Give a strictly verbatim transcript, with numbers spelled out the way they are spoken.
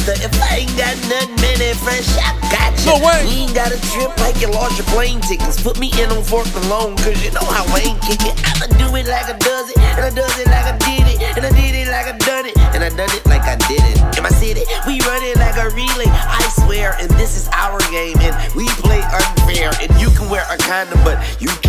gangster. If I ain't got nothing, man, that fresh, I got you. No way. You ain't got a trip like you lost your plane tickets. Put me in on fourth alone, cause you know how I ain't kick it. I'ma do it like I does it, and I does it like I did it, and I did it like I done it, and I done it like I did it. In my city, we run it like a relay, I swear, and this is our game, and we play unfair, and you can wear a condom, but you